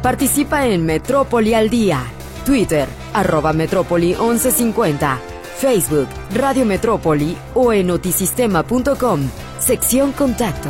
Participa en Metrópoli al Día. Twitter, @Metrópoli1150. Facebook, Radio Metrópoli o en notisistema.com. Sección Contacto.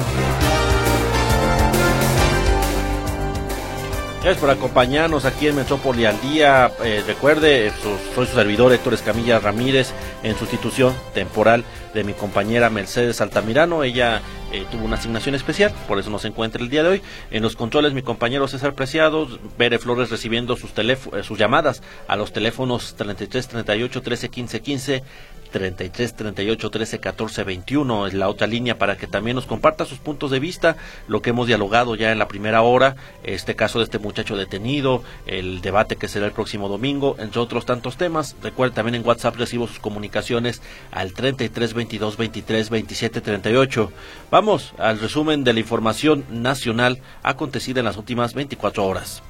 Gracias por acompañarnos aquí en Metrópoli al Día. Recuerde, soy su servidor Héctor Escamilla Ramírez, en sustitución temporal de mi compañera Mercedes Altamirano. Ella tuvo una asignación especial, por eso no se encuentra el día de hoy. En los controles, mi compañero César Preciado, Bere Flores recibiendo sus llamadas a los teléfonos 33 38 13 15 15, 33 38 13 14 21, es la otra línea para que también nos comparta sus puntos de vista, lo que hemos dialogado ya en la primera hora, este caso de este muchacho detenido, el debate que será el próximo domingo, entre otros tantos temas. Recuerden, también en WhatsApp recibo sus comunicaciones al 33 22 23 27 38. Vamos al resumen de la información nacional acontecida en las últimas 24 horas.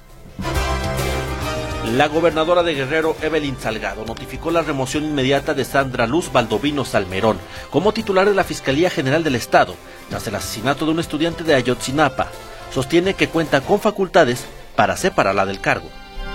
La gobernadora de Guerrero, Evelyn Salgado, notificó la remoción inmediata de Sandra Luz Baldovino Salmerón como titular de la Fiscalía General del Estado, tras el asesinato de un estudiante de Ayotzinapa. Sostiene que cuenta con facultades para separarla del cargo.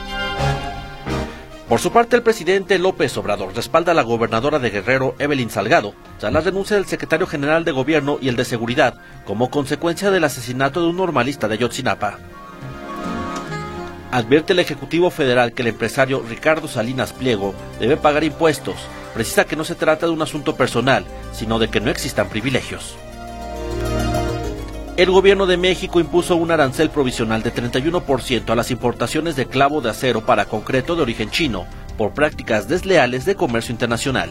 Por su parte, el presidente López Obrador respalda a la gobernadora de Guerrero, Evelyn Salgado, tras la renuncia del secretario general de Gobierno y el de Seguridad, como consecuencia del asesinato de un normalista de Ayotzinapa. Advierte el Ejecutivo Federal que el empresario Ricardo Salinas Pliego debe pagar impuestos. Precisa que no se trata de un asunto personal, sino de que no existan privilegios. El gobierno de México impuso un arancel provisional de 31% a las importaciones de clavo de acero para concreto de origen chino, por prácticas desleales de comercio internacional.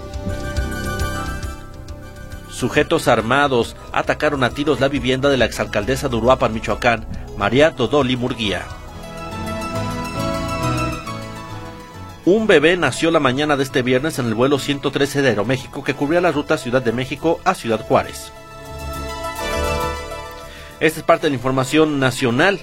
Sujetos armados atacaron a tiros la vivienda de la exalcaldesa de Uruapan, Michoacán, María Dodoli Murguía. Un bebé nació la mañana de este viernes en el vuelo 113 de Aeroméxico que cubría la ruta Ciudad de México a Ciudad Juárez. Esta es parte de la información nacional.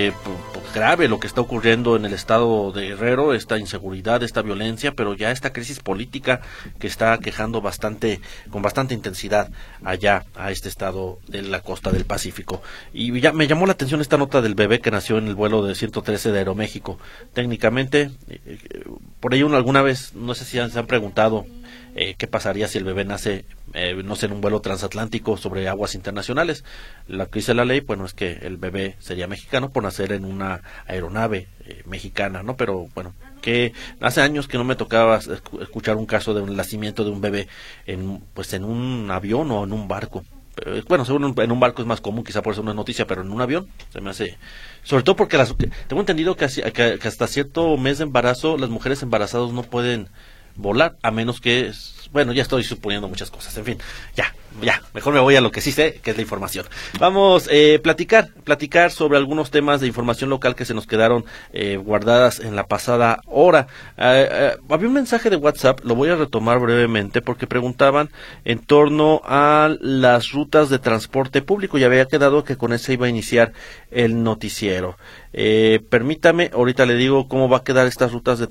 Grave lo que está ocurriendo en el estado de Guerrero, esta inseguridad, esta violencia, pero ya esta crisis política que está quejando con bastante intensidad allá a este estado de la costa del Pacífico. Y ya me llamó la atención esta nota del bebé que nació en el vuelo de 113 de Aeroméxico. Técnicamente, por ahí alguna vez, no sé si se han preguntado qué pasaría si el bebé nace, no sé, en un vuelo transatlántico sobre aguas internacionales. Lo que dice la ley, bueno, es que el bebé sería mexicano por nacer en una aeronave mexicana, ¿no? Pero bueno, que hace años que no me tocaba escuchar un caso de un nacimiento de un bebé en un avión o en un barco. Bueno, seguro en un barco es más común, quizá por eso no es noticia, pero en un avión se me hace, sobre todo porque tengo entendido que hasta cierto mes de embarazo las mujeres embarazadas no pueden volar, a menos que, bueno, ya estoy suponiendo muchas cosas, en fin, ya, mejor me voy a lo que sí sé, que es la información. Vamos platicar sobre algunos temas de información local que se nos quedaron guardadas en la pasada hora. Había un mensaje de WhatsApp, lo voy a retomar brevemente, porque preguntaban en torno a las rutas de transporte público, y había quedado que con ese iba a iniciar el noticiero. Permítame, ahorita le digo cómo va a quedar estas rutas de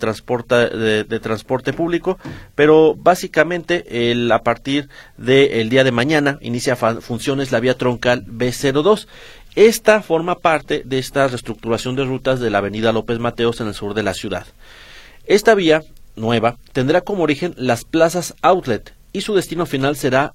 transporte público, pero básicamente a partir del día de mañana inicia funciones la vía troncal B02. Esta forma parte de esta reestructuración de rutas de la avenida López Mateos en el sur de la ciudad. Esta vía nueva tendrá como origen las plazas outlet y su destino final será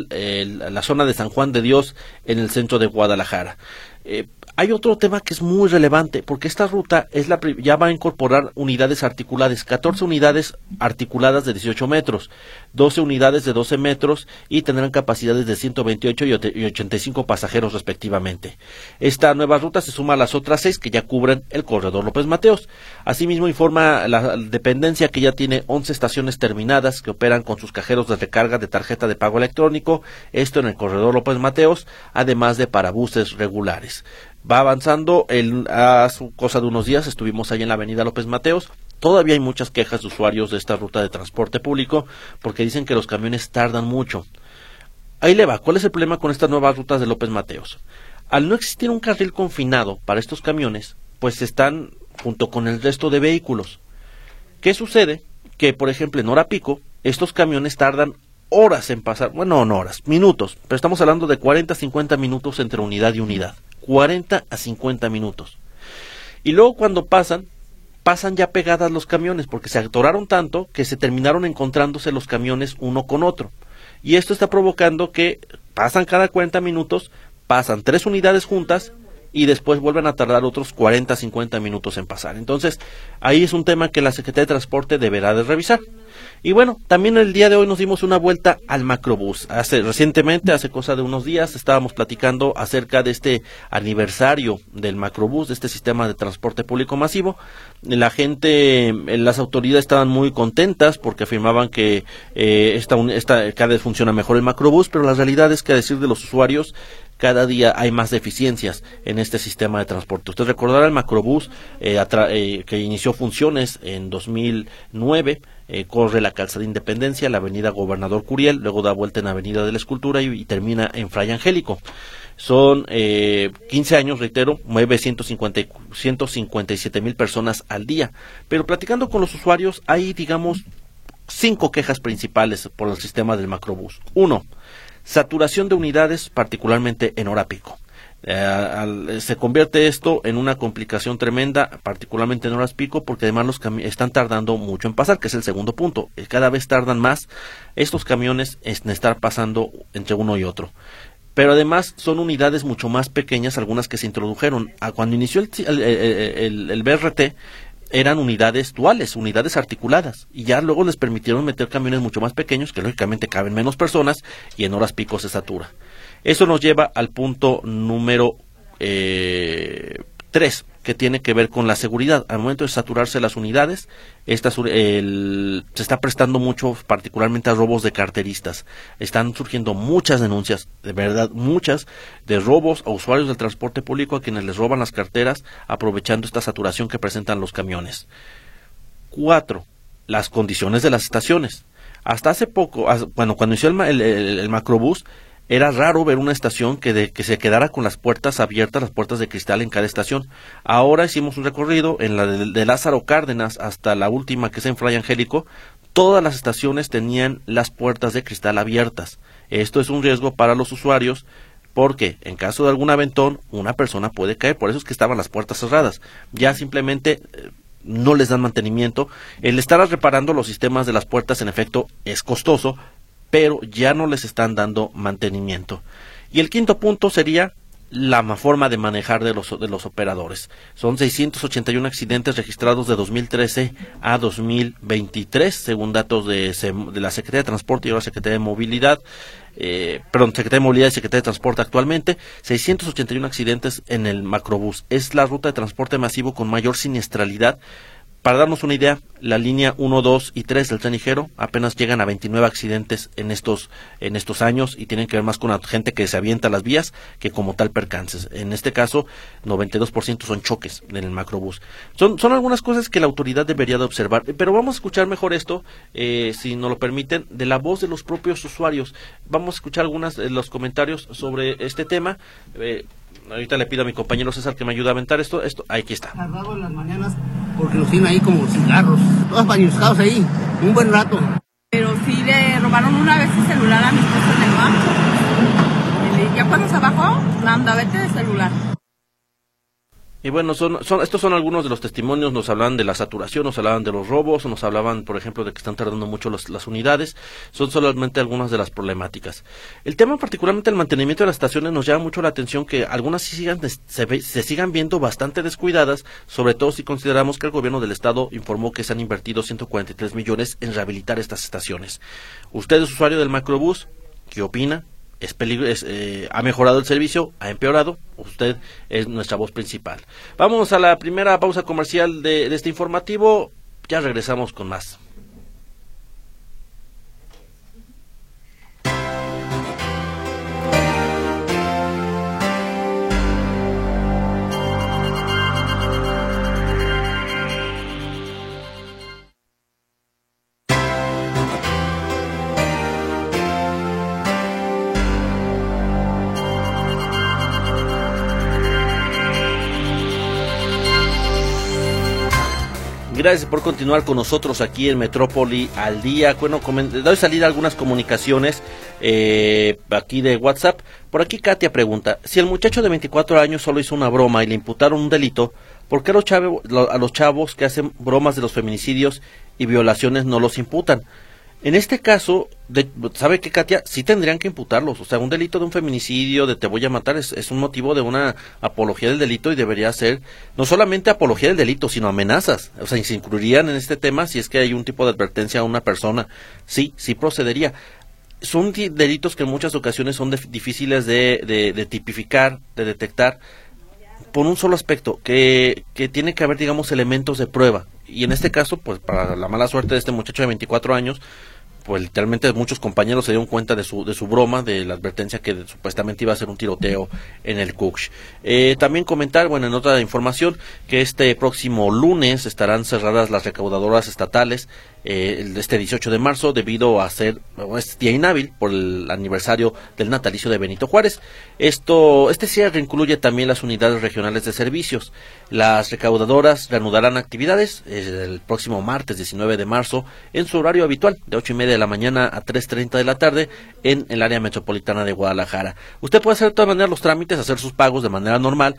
la zona de San Juan de Dios en el centro de Guadalajara. Hay otro tema que es muy relevante, porque esta ruta ya va a incorporar unidades articuladas, 14 unidades articuladas de 18 metros, 12 unidades de 12 metros y tendrán capacidades de 128 y 85 pasajeros respectivamente. Esta nueva ruta se suma a las otras 6 que ya cubren el corredor López Mateos. Asimismo, informa la dependencia que ya tiene 11 estaciones terminadas que operan con sus cajeros de recarga de tarjeta de pago electrónico, esto en el corredor López Mateos, además de para buses regulares. Va avanzando, a su cosa de unos días estuvimos ahí en la avenida López Mateos. Todavía hay muchas quejas de usuarios de esta ruta de transporte público porque dicen que los camiones tardan mucho. Ahí le va, ¿cuál es el problema con estas nuevas rutas de López Mateos? Al no existir un carril confinado para estos camiones, pues están junto con el resto de vehículos. ¿Qué sucede? Que, por ejemplo, en hora pico, estos camiones tardan horas en pasar, bueno, no horas, minutos, pero estamos hablando de 40 a 50 minutos entre unidad y unidad. 40 a 50 minutos. Y luego cuando pasan ya pegadas los camiones, porque se atoraron tanto que se terminaron encontrándose los camiones uno con otro. Y esto está provocando que pasan cada 40 minutos, pasan 3 unidades juntas y después vuelven a tardar otros 40, 50 minutos en pasar. Entonces, ahí es un tema que la Secretaría de Transporte deberá de revisar. Y bueno, también el día de hoy nos dimos una vuelta al macrobús. Recientemente, hace cosa de unos días, estábamos platicando acerca de este aniversario del macrobús, de este sistema de transporte público masivo. La gente, las autoridades estaban muy contentas porque afirmaban que cada vez funciona mejor el macrobús, pero la realidad es que, a decir de los usuarios, cada día hay más deficiencias en este sistema de transporte. Usted recordará el macrobús que inició funciones en 2009, corre la calzada Independencia, la avenida Gobernador Curiel, luego da vuelta en avenida de la Escultura y termina en Fray Angélico. Son 15 años, reitero, mueve 157,000 personas al día. Pero platicando con los usuarios, hay, digamos, 5 quejas principales por el sistema del macrobús. 1. Saturación de unidades, particularmente en hora pico. Se convierte esto en una complicación tremenda, particularmente en horas pico, porque además los están tardando mucho en pasar, que es el segundo punto. Cada vez tardan más estos camiones en estar pasando entre uno y otro. Pero además son unidades mucho más pequeñas, algunas que se introdujeron. Cuando inició el BRT, eran unidades duales, unidades articuladas, y ya luego les permitieron meter camiones mucho más pequeños, que lógicamente caben menos personas, y en horas pico se satura. Eso nos lleva al punto número 3, que tiene que ver con la seguridad. Al momento de saturarse las unidades, se está prestando mucho, particularmente a robos de carteristas. Están surgiendo muchas denuncias, de verdad, muchas, de robos a usuarios del transporte público a quienes les roban las carteras, aprovechando esta saturación que presentan los camiones. 4. Las condiciones de las estaciones. Hasta hace poco, cuando inició el macrobús, era raro ver una estación que se quedara con las puertas abiertas, las puertas de cristal en cada estación. Ahora hicimos un recorrido en la de Lázaro Cárdenas hasta la última, que es en Fray Angélico. Todas las estaciones tenían las puertas de cristal abiertas. Esto es un riesgo para los usuarios, porque en caso de algún aventón, una persona puede caer. Por eso es que estaban las puertas cerradas. Ya simplemente no les dan mantenimiento. El estar reparando los sistemas de las puertas, en efecto, es costoso, pero ya no les están dando mantenimiento. Y el quinto punto sería la forma de manejar de los operadores. Son 681 accidentes registrados de 2013 a 2023, según datos de la Secretaría de Transporte y ahora Secretaría de Movilidad. Secretaría de Movilidad y Secretaría de Transporte actualmente. 681 accidentes en el macrobús. Es la ruta de transporte masivo con mayor siniestralidad. Para darnos una idea, la línea 1, 2 y 3 del tren ligero apenas llegan a 29 accidentes en estos años, y tienen que ver más con la gente que se avienta a las vías que como tal percances. En este caso, 92% son choques en el macrobús. Son algunas cosas que la autoridad debería de observar, pero vamos a escuchar mejor esto, si nos lo permiten, de la voz de los propios usuarios. Vamos a escuchar algunos de los comentarios sobre este tema. Ahorita le pido a mi compañero César que me ayude a aventar esto, aquí está. Tardado en las mañanas porque nos tienen ahí como cigarros, todos pañuscados ahí, un buen rato. Pero sí le robaron una vez el celular a mi esposo en el banco. Ya cuando se bajó, anda, vete de celular. Y bueno, estos son algunos de los testimonios. Nos hablaban de la saturación, nos hablaban de los robos, nos hablaban, por ejemplo, de que están tardando mucho las unidades. Son solamente algunas de las problemáticas. El tema, particularmente el mantenimiento de las estaciones, nos llama mucho la atención, que algunas se sigan viendo bastante descuidadas, sobre todo si consideramos que el gobierno del estado informó que se han invertido 143 millones en rehabilitar estas estaciones. Usted es usuario del macrobús, ¿qué opina? ¿Ha mejorado el servicio? ¿Ha empeorado? Usted es nuestra voz principal. Vamos a la primera pausa comercial de este informativo. Ya regresamos con más. Gracias por continuar con nosotros aquí en Metrópoli al día. Bueno, doy salida a algunas comunicaciones aquí de WhatsApp. Por aquí Katia pregunta, si el muchacho de 24 años solo hizo una broma y le imputaron un delito, ¿por qué a los chavos que hacen bromas de los feminicidios y violaciones no los imputan? En este caso, ¿sabe qué, Katia? Sí tendrían que imputarlos. O sea, un delito de un feminicidio, de te voy a matar, es un motivo de una apología del delito y debería ser no solamente apología del delito, sino amenazas. O sea, se incluirían en este tema si es que hay un tipo de advertencia a una persona. Sí procedería. Son delitos que en muchas ocasiones son difíciles de tipificar, de detectar, por un solo aspecto, que tiene que haber, digamos, elementos de prueba. Y en este caso, pues para la mala suerte de este muchacho de 24 años, pues literalmente muchos compañeros se dieron cuenta de su broma, de la advertencia que supuestamente iba a ser un tiroteo en el Cuxx. También comentar, bueno, en otra información, que este próximo lunes estarán cerradas las recaudadoras estatales, este 18 de marzo, debido a ser día inhábil por el aniversario del natalicio de Benito Juárez. Este cierre incluye también las unidades regionales de servicios. Las recaudadoras reanudarán actividades el próximo martes 19 de marzo en su horario habitual, de 8:30 de la mañana a 3:30 de la tarde en el área metropolitana de Guadalajara. Usted puede hacer de todas maneras los trámites, hacer sus pagos de manera normal,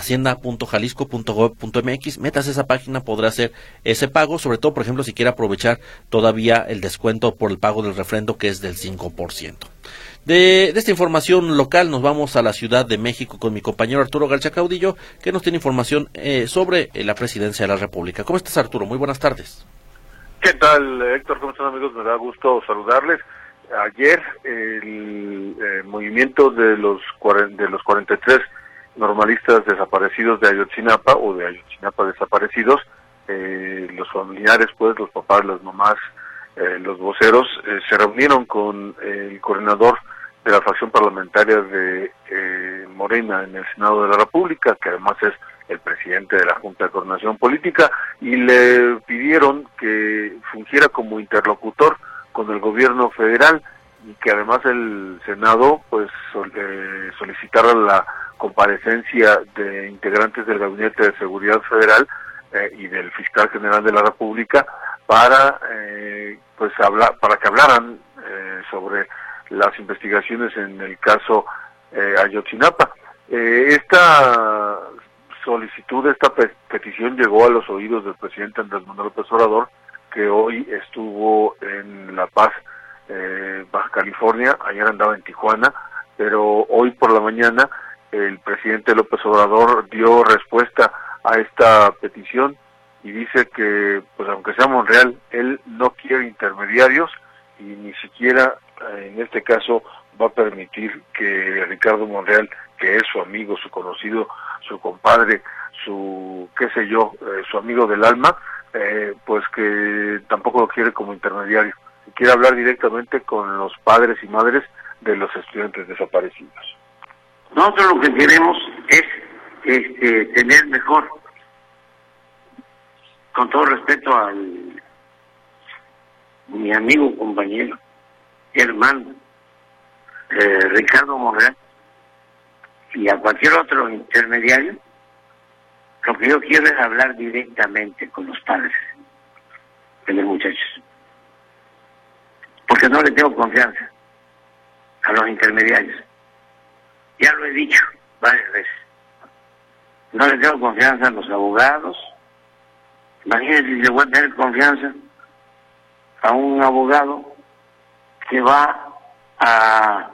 hacienda.jalisco.gov.mx, métase a esa página, podrá hacer ese pago, sobre todo, por ejemplo, si quiere aprovechar todavía el descuento por el pago del refrendo, que es del 5%. De esta información local nos vamos a la Ciudad de México con mi compañero Arturo García Caudillo, que nos tiene información sobre la presidencia de la República. ¿Cómo estás, Arturo? Muy buenas tardes. ¿Qué tal, Héctor? ¿Cómo están, amigos? Me da gusto saludarles. Ayer el movimiento de los 43 normalistas desaparecidos de Ayotzinapa, o de Ayotzinapa desaparecidos, los familiares, pues, los papás, las mamás, los voceros, se reunieron con el coordinador de la fracción parlamentaria de Morena en el Senado de la República, que además es el presidente de la Junta de Coordinación Política, y le pidieron que fungiera como interlocutor con el gobierno federal y que además el Senado pues solicitara la comparecencia de integrantes del Gabinete de Seguridad Federal y del Fiscal General de la República para para que hablaran sobre las investigaciones en el caso Ayotzinapa. Esta solicitud, esta petición llegó a los oídos del presidente Andrés Manuel López Obrador, que hoy estuvo en La Paz, Baja California. Ayer andaba en Tijuana, pero hoy por la mañana el presidente López Obrador dio respuesta a esta petición y dice que, pues aunque sea Monreal, él no quiere intermediarios y ni siquiera en este caso va a permitir que Ricardo Monreal, que es su amigo, su conocido, su compadre, su su amigo del alma, pues que tampoco lo quiere como intermediario. Quiere hablar directamente con los padres y madres de los estudiantes desaparecidos. Nosotros lo que queremos es tener mejor, con todo respeto a mi amigo, compañero, hermano, Ricardo Monreal, y a cualquier otro intermediario, lo que yo quiero es hablar directamente con los padres de los muchachos, porque no le tengo confianza a los intermediarios. Ya lo he dicho varias veces, no le tengo confianza a los abogados. Imagínense si le voy a tener confianza a un abogado que va a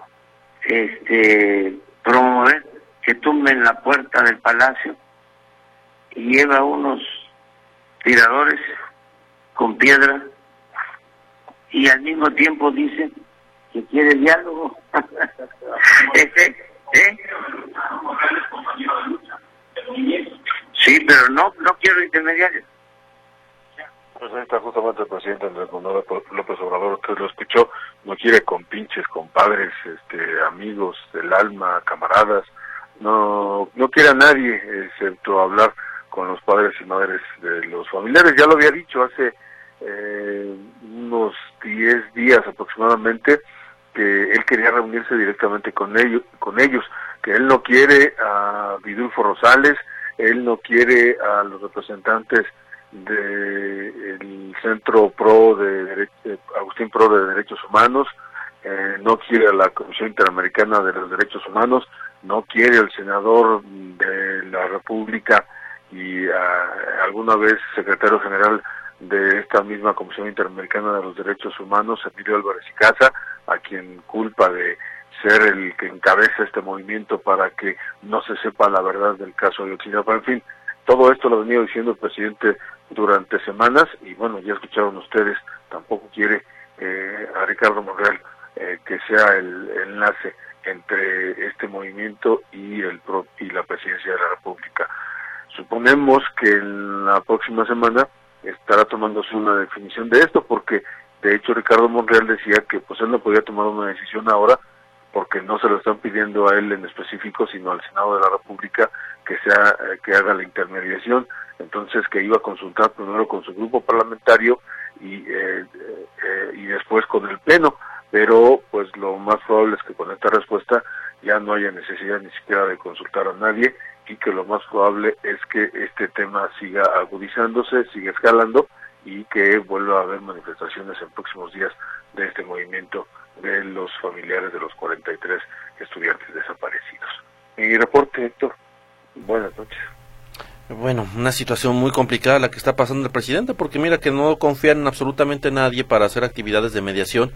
promover que tumben la puerta del palacio y lleva unos tiradores con piedra y al mismo tiempo dice que quiere diálogo. Sí, pero no quiero intermediarios. Pues ahí está justamente el presidente Andrés Manuel López Obrador, usted lo escuchó, no quiere compinches, compadres, amigos del alma, camaradas, no quiere a nadie, excepto hablar con los padres y madres de los familiares. Ya lo había dicho hace unos 10 días aproximadamente, que él quería reunirse directamente con ellos, que él no quiere a Vidulfo Rosales, él no quiere a los representantes del Centro Pro Agustín Pro de Derechos Humanos, no quiere a la Comisión Interamericana de los Derechos Humanos, no quiere al senador de la República y alguna vez secretario general de esta misma Comisión Interamericana de los Derechos Humanos, Emilio Álvarez y Casa, a quien culpa de ser el que encabeza este movimiento para que no se sepa la verdad del caso de Ayotzinapa. En fin, todo esto lo ha venido diciendo el presidente durante semanas y bueno, ya escucharon ustedes, tampoco quiere a Ricardo Monreal que sea el enlace entre este movimiento y la presidencia de la República. Suponemos que en la próxima semana estará tomándose una definición de esto, porque de hecho Ricardo Monreal decía que pues él no podía tomar una decisión ahora porque no se lo están pidiendo a él en específico, sino al Senado de la República que haga la intermediación, entonces que iba a consultar primero con su grupo parlamentario y después con el Pleno, pero pues lo más probable es que con esta respuesta ya no haya necesidad ni siquiera de consultar a nadie y que lo más probable es que este tema siga agudizándose, siga escalando y que vuelva a haber manifestaciones en próximos días de este movimiento de los familiares de los 43 estudiantes desaparecidos. Mi reporte, Héctor. Buenas noches. Bueno, una situación muy complicada la que está pasando el presidente, porque mira que no confía en absolutamente nadie para hacer actividades de mediación.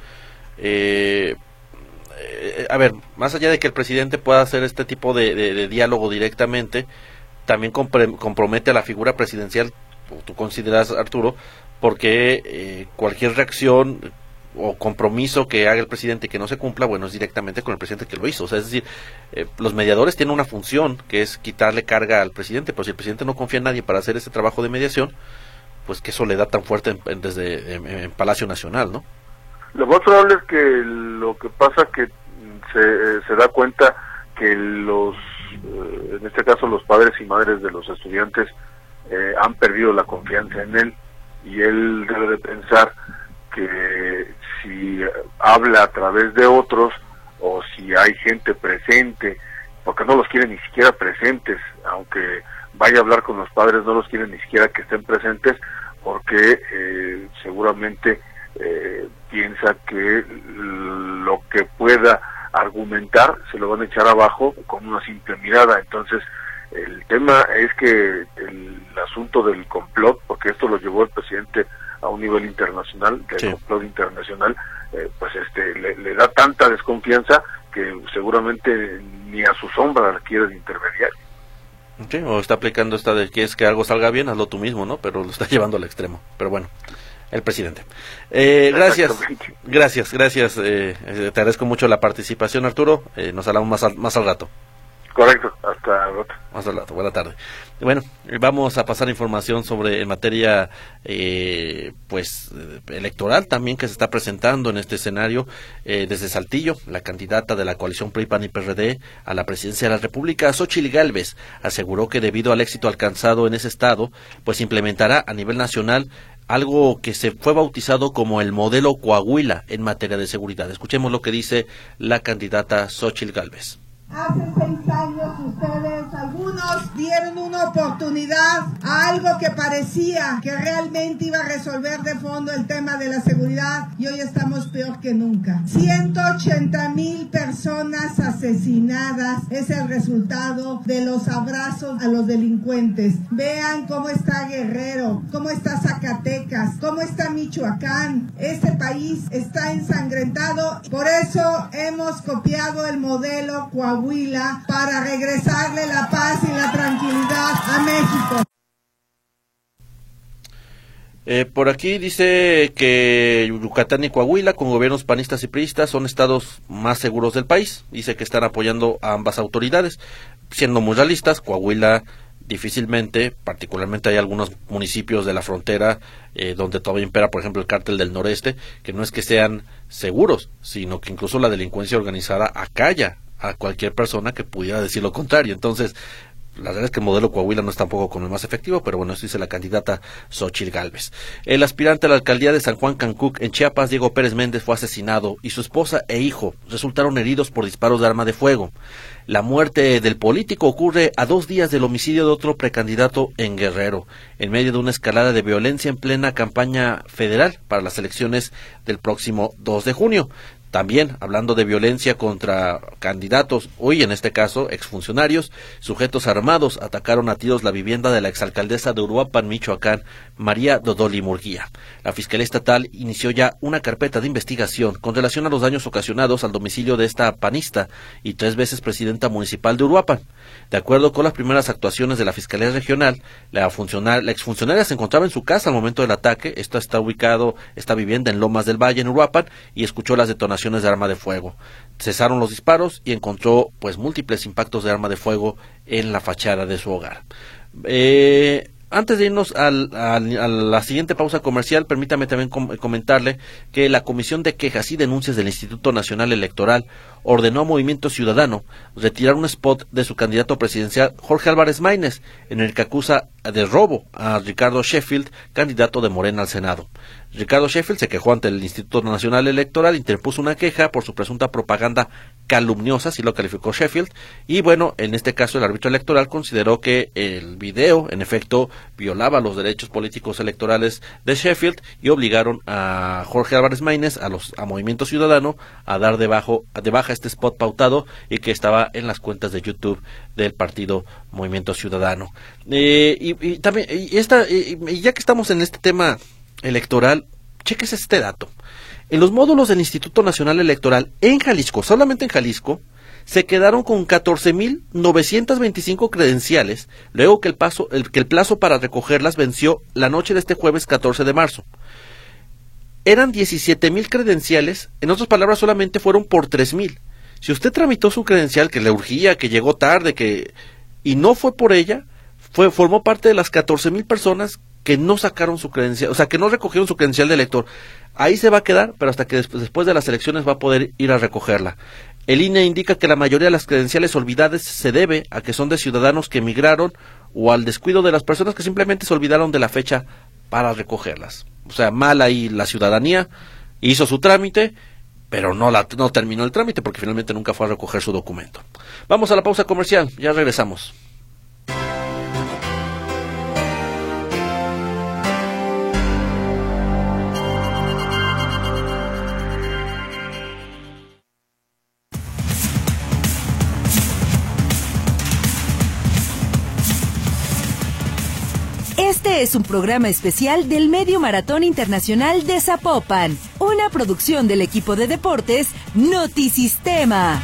A ver, más allá de que el presidente pueda hacer este tipo de diálogo directamente, también compromete a la figura presidencial, tú consideras, Arturo, porque cualquier reacción o compromiso que haga el presidente que no se cumpla, bueno, es directamente con el presidente que lo hizo. O sea, es decir, los mediadores tienen una función que es quitarle carga al presidente, pero si el presidente no confía en nadie para hacer ese trabajo de mediación, pues qué soledad tan fuerte en Palacio Nacional, ¿no? Lo más probable es que lo que pasa que se da cuenta que en este caso los padres y madres de los estudiantes han perdido la confianza en él, y él debe de pensar que si habla a través de otros o si hay gente presente, porque no los quiere ni siquiera presentes, aunque vaya a hablar con los padres no los quiere ni siquiera que estén presentes, porque seguramente piensa que lo que pueda argumentar se lo van a echar abajo con una simple mirada. Entonces el tema es que el asunto del complot, porque esto lo llevó el presidente a un nivel internacional, del sí. Complot internacional, pues le da tanta desconfianza que seguramente ni a su sombra la quiere de intermediario. Sí, o está aplicando esta de que es que algo salga bien, hazlo tú mismo, ¿no? Pero lo está llevando al extremo. Pero bueno, el presidente. Gracias. Te agradezco mucho la participación, Arturo. Nos hablamos más al rato. Correcto, hasta rato. Más al rato, buena tarde. Bueno, vamos a pasar información sobre en materia electoral también que se está presentando en este escenario desde Saltillo. La candidata de la coalición PRI, PAN y PRD a la presidencia de la República, Xóchitl Gálvez, aseguró que debido al éxito alcanzado en ese estado, pues implementará a nivel nacional algo que se fue bautizado como el modelo Coahuila en materia de seguridad. Escuchemos lo que dice la candidata Xóchitl Gálvez. Hace 6 años ustedes, algunos, dieron una oportunidad a algo que parecía que realmente iba a resolver de fondo el tema de la seguridad, y hoy estamos peor que nunca. 180,000 personas asesinadas es el resultado de los abrazos a los delincuentes. Vean cómo está Guerrero, cómo está Zacatecas, cómo está Michoacán. Este país está ensangrentado. Por eso hemos copiado el modelo Coahuila para regresarle la paz y la tranquilidad a México. Por aquí dice que Yucatán y Coahuila, con gobiernos panistas y priistas, son estados más seguros del país. Dice que están apoyando a ambas autoridades. Siendo muy realistas, Coahuila difícilmente, particularmente hay algunos municipios de la frontera donde todavía impera, por ejemplo, el cártel del noreste, que no es que sean seguros, sino que incluso la delincuencia organizada acalla a cualquier persona que pudiera decir lo contrario. Entonces, la verdad es que el modelo Coahuila no es tampoco con el más efectivo, pero bueno, esto dice la candidata Xóchitl Gálvez. El aspirante a la alcaldía de San Juan Cancuc, en Chiapas, Diego Pérez Méndez, fue asesinado y su esposa e hijo resultaron heridos por disparos de arma de fuego. La muerte del político ocurre a 2 días del homicidio de otro precandidato en Guerrero, en medio de una escalada de violencia en plena campaña federal para las elecciones del próximo 2 de junio. También, hablando de violencia contra candidatos, hoy en este caso exfuncionarios, sujetos armados atacaron a tiros la vivienda de la exalcaldesa de Uruapan, Michoacán, María Dodoli Murguía. La Fiscalía Estatal inició ya una carpeta de investigación con relación a los daños ocasionados al domicilio de esta panista y 3 veces presidenta municipal de Uruapan. De acuerdo con las primeras actuaciones de la Fiscalía Regional, la exfuncionaria se encontraba en su casa al momento del ataque. Esta vivienda en Lomas del Valle, en Uruapan, y escuchó las detonaciones de arma de fuego. Cesaron los disparos y encontró múltiples impactos de arma de fuego en la fachada de su hogar. Antes de irnos a la siguiente pausa comercial, permítame también comentarle que la Comisión de Quejas y Denuncias del Instituto Nacional Electoral ordenó a Movimiento Ciudadano retirar un spot de su candidato presidencial, Jorge Álvarez Maínez, en el que acusa de robo a Ricardo Sheffield, candidato de Morena al Senado. Ricardo Sheffield se quejó ante el Instituto Nacional Electoral, interpuso una queja por su presunta propaganda calumniosa, así lo calificó Sheffield, y bueno, en este caso el árbitro electoral consideró que el video, en efecto, violaba los derechos políticos electorales de Sheffield y obligaron a Jorge Álvarez Maínez, a Movimiento Ciudadano, a dar de baja este spot pautado y que estaba en las cuentas de YouTube del partido Movimiento Ciudadano. Y también, ya que estamos en este tema electoral, cheques este dato. En los módulos del Instituto Nacional Electoral en Jalisco, solamente en Jalisco, se quedaron con 14,925 credenciales, luego que el plazo para recogerlas venció la noche de este jueves 14 de marzo. Eran 17,000 credenciales, en otras palabras solamente fueron por 3,000. Si usted tramitó su credencial, que le urgía, que llegó tarde, y no fue por ella, formó parte de las 14,000 personas que no sacaron su credencial, o sea, que no recogieron su credencial de elector. Ahí se va a quedar, pero hasta que después de las elecciones va a poder ir a recogerla. El INE indica que la mayoría de las credenciales olvidadas se debe a que son de ciudadanos que emigraron o al descuido de las personas que simplemente se olvidaron de la fecha para recogerlas. O sea, mal ahí la ciudadanía, hizo su trámite, pero no terminó el trámite porque finalmente nunca fue a recoger su documento. Vamos a la pausa comercial, ya regresamos. Este es un programa especial del Medio Maratón Internacional de Zapopan, una producción del equipo de deportes Notisistema.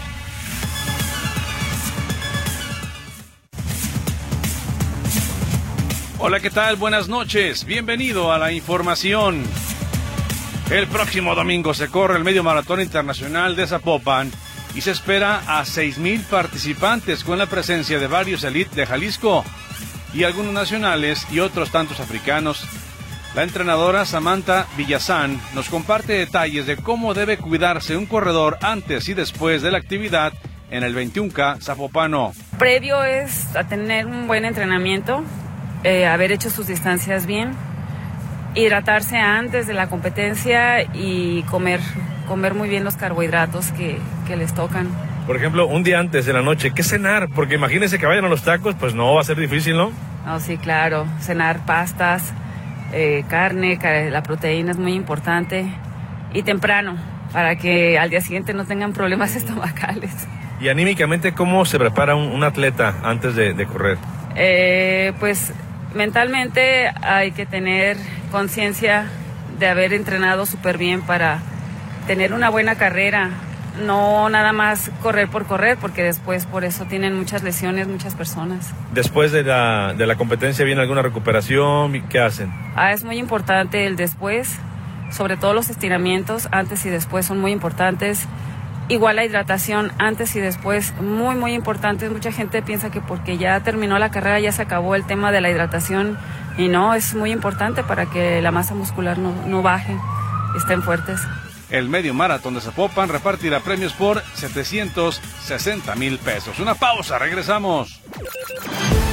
Hola, ¿qué tal? Buenas noches. Bienvenido a la información. El próximo domingo se corre el Medio Maratón Internacional de Zapopan y se espera a 6,000 participantes con la presencia de varios elite de Jalisco y algunos nacionales y otros tantos africanos. La entrenadora Samantha Villazán nos comparte detalles de cómo debe cuidarse un corredor antes y después de la actividad en el 21K zapopano. Previo es a tener un buen entrenamiento, haber hecho sus distancias bien, hidratarse antes de la competencia y comer muy bien los carbohidratos que les tocan. Por ejemplo, un día antes de la noche, ¿qué cenar? Porque imagínense que vayan a los tacos, pues no, va a ser difícil, ¿no? No, sí, claro. Cenar pastas, carne, la proteína es muy importante. Y temprano, para que al día siguiente no tengan problemas estomacales. Y anímicamente, ¿cómo se prepara un atleta antes de correr? Pues mentalmente hay que tener conciencia de haber entrenado súper bien para tener una buena carrera. No nada más correr por correr, porque después por eso tienen muchas lesiones muchas personas. Después de la competencia, ¿viene alguna recuperación? ¿Qué hacen? Es muy importante el después, sobre todo los estiramientos antes y después son muy importantes. Igual la hidratación antes y después, muy muy importante. Mucha gente piensa que porque ya terminó la carrera ya se acabó el tema de la hidratación, y no, es muy importante para que la masa muscular no baje, estén fuertes. El Medio Maratón de Zapopan repartirá premios por 760,000 pesos. Una pausa, regresamos.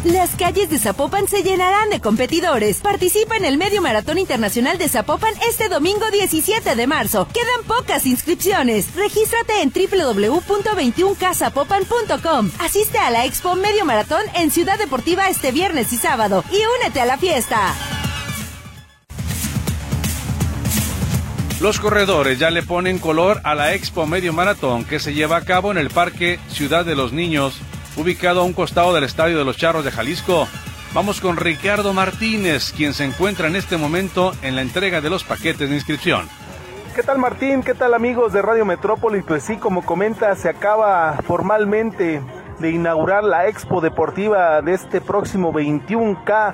Las calles de Zapopan se llenarán de competidores. Participa en el Medio Maratón Internacional de Zapopan este domingo 17 de marzo. Quedan pocas inscripciones. Regístrate en www.21kzapopan.com. Asiste a la Expo Medio Maratón en Ciudad Deportiva este viernes y sábado y únete a la fiesta. Los corredores ya le ponen color a la Expo Medio Maratón que se lleva a cabo en el Parque Ciudad de los Niños, ubicado a un costado del Estadio de los Charros de Jalisco. Vamos con Ricardo Martínez, quien se encuentra en este momento en la entrega de los paquetes de inscripción. ¿Qué tal, Martín? ¿Qué tal, amigos de Radio Metrópoli? Pues sí, como comenta, se acaba formalmente de inaugurar la Expo Deportiva de este próximo 21K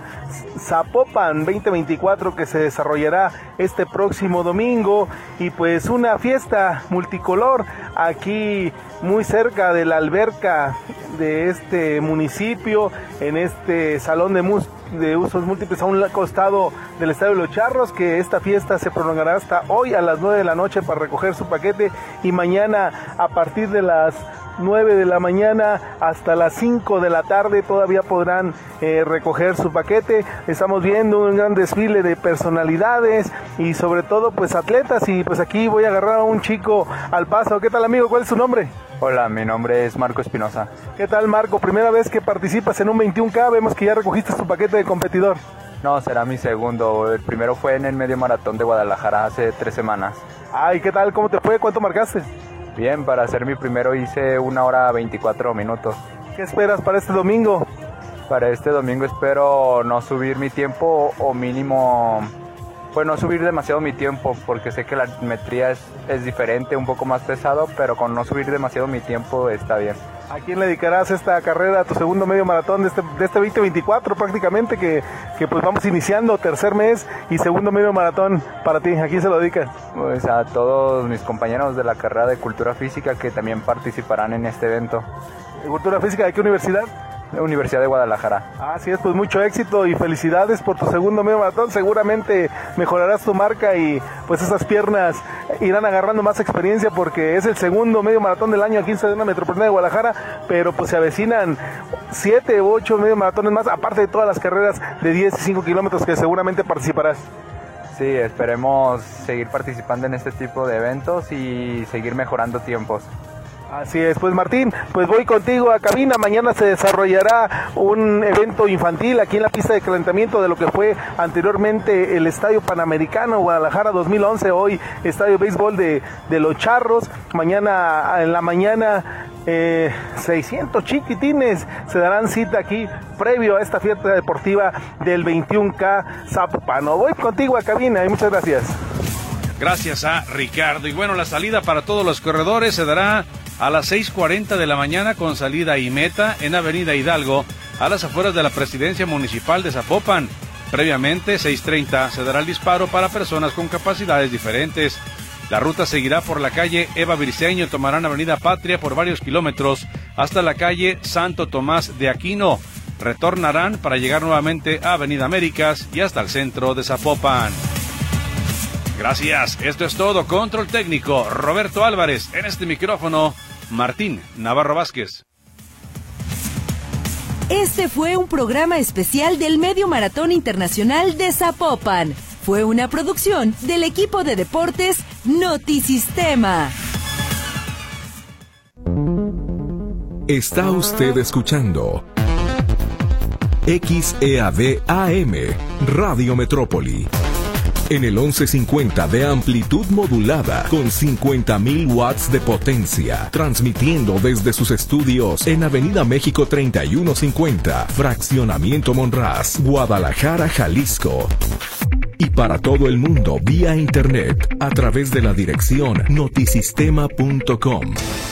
Zapopan 2024 que se desarrollará este próximo domingo, y pues una fiesta multicolor aquí muy cerca de la alberca de este municipio, en este salón de usos múltiples a un costado del Estadio de los Charros, que esta fiesta se prolongará hasta hoy a las 9 de la noche para recoger su paquete, y mañana a partir de las 9 de la mañana hasta las 5 de la tarde todavía podrán recoger su paquete. Estamos viendo un gran desfile de personalidades y sobre todo pues atletas, y pues aquí voy a agarrar a un chico al paso. ¿Qué tal, amigo? ¿Cuál es su nombre? Hola, mi nombre es Marco Espinosa. ¿Qué tal, Marco? Primera vez que participas en un 21K, vemos que ya recogiste tu paquete de competidor. No, será mi segundo. El primero fue en el Medio Maratón de Guadalajara hace 3 semanas. Ay, ¿qué tal? ¿Cómo te fue? ¿Cuánto marcaste? Bien, para hacer mi primero hice 1 hora 24 minutos. ¿Qué esperas para este domingo? Para este domingo espero no subir mi tiempo, o mínimo, pues no subir demasiado mi tiempo, porque sé que la altimetría es diferente, un poco más pesado, pero con no subir demasiado mi tiempo está bien. ¿A quién le dedicarás esta carrera, tu segundo medio maratón de este 2024 prácticamente, que pues vamos iniciando, tercer mes y segundo medio maratón para ti? ¿A quién se lo dedicas? Pues a todos mis compañeros de la carrera de Cultura Física que también participarán en este evento. ¿Cultura Física de qué universidad? La Universidad de Guadalajara. Así es, pues mucho éxito y felicidades por tu segundo medio maratón. Seguramente mejorarás tu marca y pues esas piernas irán agarrando más experiencia, porque es el segundo medio maratón del año aquí en Sedena Metropolitana de Guadalajara, pero pues se avecinan 7 u 8 medio maratones más, aparte de todas las carreras de 10 y 5 kilómetros que seguramente participarás. Sí, esperemos seguir participando en este tipo de eventos y seguir mejorando tiempos. Así es, pues Martín, pues voy contigo a cabina. Mañana se desarrollará un evento infantil aquí en la pista de calentamiento de lo que fue anteriormente el Estadio Panamericano Guadalajara 2011, hoy Estadio de Béisbol de los Charros. Mañana en la mañana 600 chiquitines se darán cita aquí previo a esta fiesta deportiva del 21K Zapopan. Voy contigo a cabina y muchas gracias. Gracias a Ricardo. Y bueno, la salida para todos los corredores se dará a las 6:40 de la mañana con salida y meta en Avenida Hidalgo, a las afueras de la Presidencia Municipal de Zapopan. Previamente, 6:30, se dará el disparo para personas con capacidades diferentes. La ruta seguirá por la calle Eva Briceño, tomarán Avenida Patria por varios kilómetros hasta la calle Santo Tomás de Aquino. Retornarán para llegar nuevamente a Avenida Américas y hasta el centro de Zapopan. Gracias, esto es todo. Control técnico, Roberto Álvarez. En este micrófono, Martín Navarro Vázquez. Este fue un programa especial del Medio Maratón Internacional de Zapopan. Fue una producción del equipo de deportes Notisistema. Está usted escuchando XEAD AM, Radio Metrópoli. En el 1150 de amplitud modulada con 50.000 watts de potencia, transmitiendo desde sus estudios en Avenida México 3150, Fraccionamiento Monraz, Guadalajara, Jalisco. Y para todo el mundo vía internet a través de la dirección notisistema.com.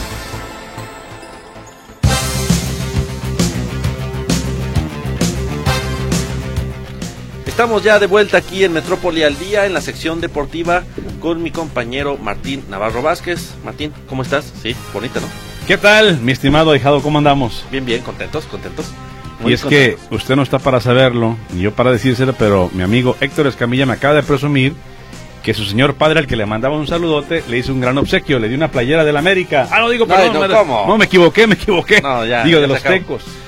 Estamos ya de vuelta aquí en Metrópoli al Día, en la sección deportiva, con mi compañero Martín Navarro Vázquez. Martín, ¿cómo estás? Sí, bonita, ¿no? ¿Qué tal, mi estimado ahijado? ¿Cómo andamos? Bien, bien, contentos. Muy y es contentos. Que usted no está para saberlo, ni yo para decírselo, pero mi amigo Héctor Escamilla me acaba de presumir que su señor padre, al que le mandaba un saludote, le hizo un gran obsequio, le dio una playera del América. Ah, no digo, perdón. ¿Cómo? No, me equivoqué. No, ya, digo, ya de los Tecos.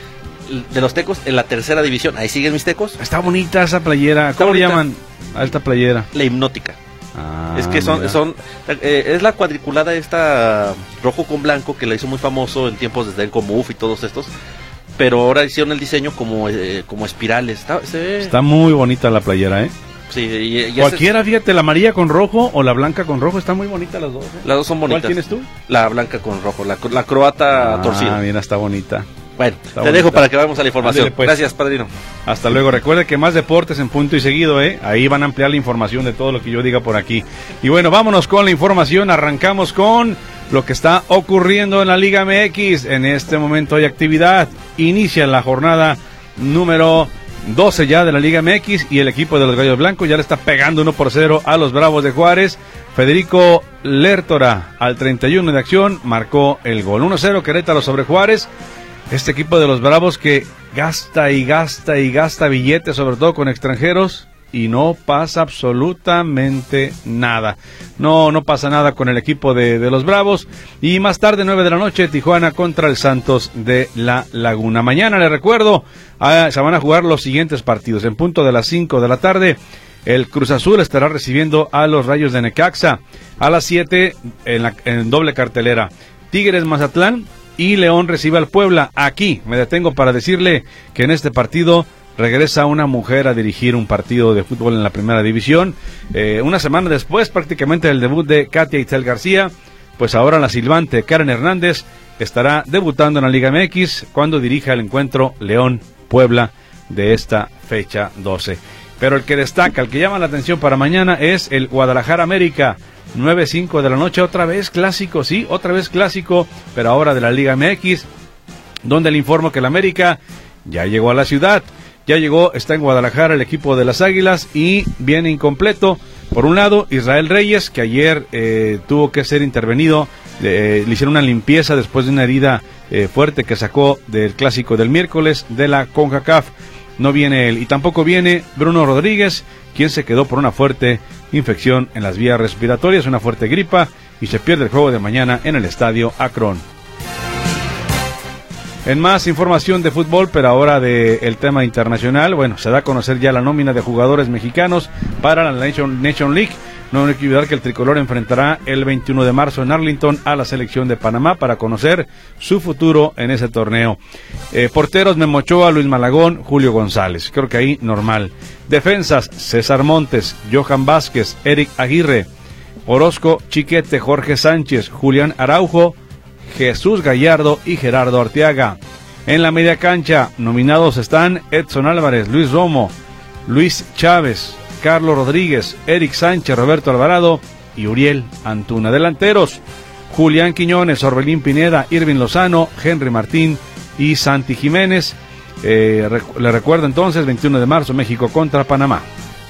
de los Tecos en la tercera división. Ahí siguen mis Tecos. Está bonita esa playera. ¿Cómo le llaman a esta playera? La Hipnótica. Es que es la cuadriculada esta rojo con blanco que la hizo muy famoso en tiempos desde el Comuf y todos estos, pero ahora hicieron el diseño como espirales. Está muy bonita la playera, Sí, y cualquiera, fíjate, la amarilla con rojo o la blanca con rojo, están muy bonitas las dos. Las dos son bonitas. ¿Cuál tienes tú? La blanca con rojo, la croata torcida. Mira, está bonita. Bueno, te dejo para que vayamos a la información. Ándale, pues. Gracias, padrino. Hasta luego. Recuerde que más deportes en punto y seguido, ahí van a ampliar la información de todo lo que yo diga por aquí. Y bueno, vámonos con la información. Arrancamos con lo que está ocurriendo en la Liga MX. En este momento hay actividad. Inicia la jornada número 12 ya de la Liga MX y el equipo de los Gallos Blancos ya le está pegando 1-0 a los Bravos de Juárez. Federico Lertora al 31 de acción marcó el gol. 1-0 Querétaro sobre Juárez. Este equipo de los Bravos que gasta y gasta y gasta billetes, sobre todo con extranjeros, y no pasa absolutamente nada. No pasa nada con el equipo de los Bravos. Y más tarde, 9 de la noche, Tijuana contra el Santos de La Laguna. Mañana, les recuerdo, se van a jugar los siguientes partidos. En punto de las 5 de la tarde, el Cruz Azul estará recibiendo a los Rayos de Necaxa. A las 7, en doble cartelera, Tigres Mazatlán y León recibe al Puebla. Aquí me detengo para decirle que en este partido regresa una mujer a dirigir un partido de fútbol en la primera división. Una semana después prácticamente del debut de Katia Itzel García, pues ahora la silbante Karen Hernández estará debutando en la Liga MX cuando dirija el encuentro León-Puebla de esta fecha 12. Pero el que destaca, el que llama la atención para mañana es el Guadalajara América. 9:05 de la noche, otra vez clásico, pero ahora de la Liga MX, donde le informo que el América ya llegó a la ciudad, está en Guadalajara el equipo de las Águilas y viene incompleto. Por un lado, Israel Reyes, que ayer tuvo que ser intervenido, le hicieron una limpieza después de una herida fuerte que sacó del clásico del miércoles de la CONCACAF. No viene él y tampoco viene Bruno Rodríguez, quien se quedó por una fuerte infección en las vías respiratorias, una fuerte gripa, y se pierde el juego de mañana en el estadio Akron. En más información de fútbol, pero ahora del tema internacional, bueno, se da a conocer ya la nómina de jugadores mexicanos para la Nation League. No hay que olvidar que el tricolor enfrentará el 21 de marzo en Arlington a la selección de Panamá para conocer su futuro en ese torneo. Porteros: Memo Ochoa, Luis Malagón, Julio González. Creo que ahí normal. Defensas: César Montes, Johan Vázquez, Eric Aguirre, Orozco, Chiquete, Jorge Sánchez, Julián Araujo, Jesús Gallardo y Gerardo Arteaga. En la media cancha, nominados están Edson Álvarez, Luis Romo, Luis Chávez, Carlos Rodríguez, Eric Sánchez, Roberto Alvarado y Uriel Antuna. Delanteros: Julián Quiñones, Orbelín Pineda, Irving Lozano, Henry Martín y Santi Jiménez. Le recuerdo entonces, 21 de marzo, México contra Panamá.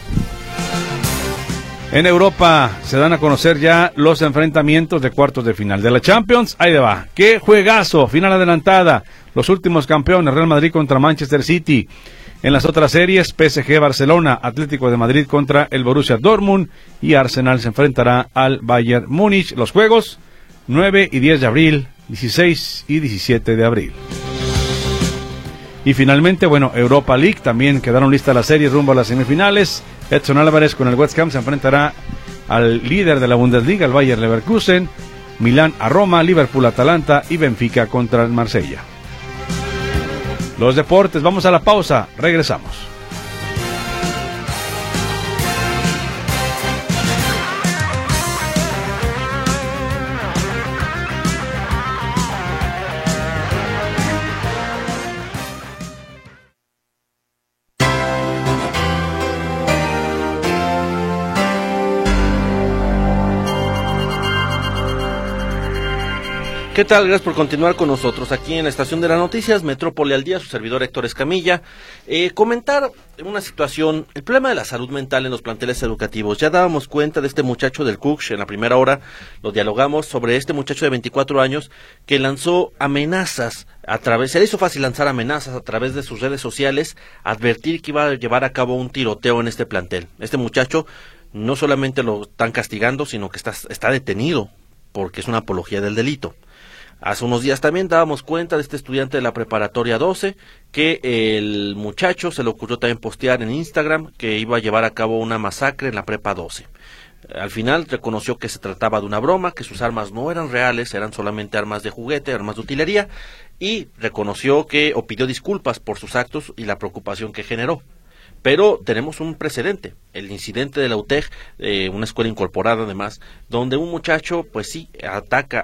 En Europa se dan a conocer ya los enfrentamientos de cuartos de final de la Champions. Ahí va. ¡Qué juegazo! Final adelantada. Los últimos campeones, Real Madrid contra Manchester City. En las otras series, PSG Barcelona, Atlético de Madrid contra el Borussia Dortmund y Arsenal se enfrentará al Bayern Múnich. Los juegos, 9 y 10 de abril, 16 y 17 de abril. Y finalmente, bueno, Europa League, también quedaron listas las series rumbo a las semifinales. Edson Álvarez con el West Ham se enfrentará al líder de la Bundesliga, el Bayer Leverkusen. Milán a Roma, Liverpool a Atalanta y Benfica contra el Marsella. Los deportes, vamos a la pausa, regresamos. ¿Qué tal? Gracias por continuar con nosotros aquí en la Estación de las Noticias, Metrópoli al Día, su servidor Héctor Escamilla. Comentar una situación, el problema de la salud mental en los planteles educativos. Ya dábamos cuenta de este muchacho del CUCH en la primera hora, lo dialogamos sobre este muchacho de 24 años que lanzó amenazas se le hizo fácil lanzar amenazas a través de sus redes sociales, advertir que iba a llevar a cabo un tiroteo en este plantel. Este muchacho no solamente lo están castigando, sino que está detenido porque es una apología del delito. Hace unos días también dábamos cuenta de este estudiante de la preparatoria 12 que el muchacho se le ocurrió también postear en Instagram que iba a llevar a cabo una masacre en la prepa 12. Al final reconoció que se trataba de una broma, que sus armas no eran reales, eran solamente armas de juguete, armas de utilería, y reconoció que o pidió disculpas por sus actos y la preocupación que generó. Pero tenemos un precedente, el incidente de la UTEG, una escuela incorporada además, donde un muchacho, pues sí, ataca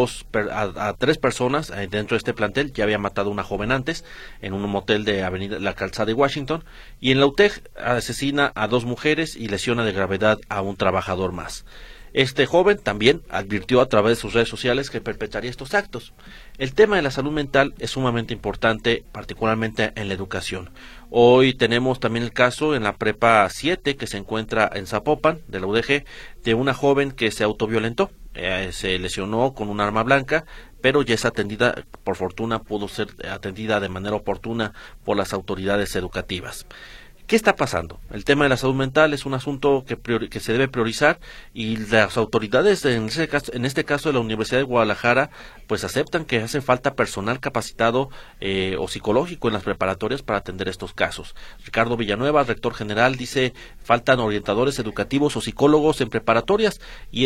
a 3 personas dentro de este plantel. Ya había matado a una joven antes, en un motel de Avenida La Calzada de Washington, y en la UTEG asesina a 2 mujeres y lesiona de gravedad a un trabajador más. Este joven también advirtió a través de sus redes sociales que perpetraría estos actos. El tema de la salud mental es sumamente importante, particularmente en la educación. Hoy tenemos también el caso en la prepa 7 que se encuentra en Zapopan, de la UDG, de una joven que se autoviolentó. Se lesionó con un arma blanca, pero ya es atendida, por fortuna pudo ser atendida de manera oportuna por las autoridades educativas. ¿Qué está pasando? El tema de la salud mental es un asunto que se debe priorizar, y las autoridades, en este caso de la Universidad de Guadalajara, pues aceptan que hace falta personal capacitado o psicológico en las preparatorias para atender estos casos. Ricardo Villanueva, rector general, dice faltan orientadores educativos o psicólogos en preparatorias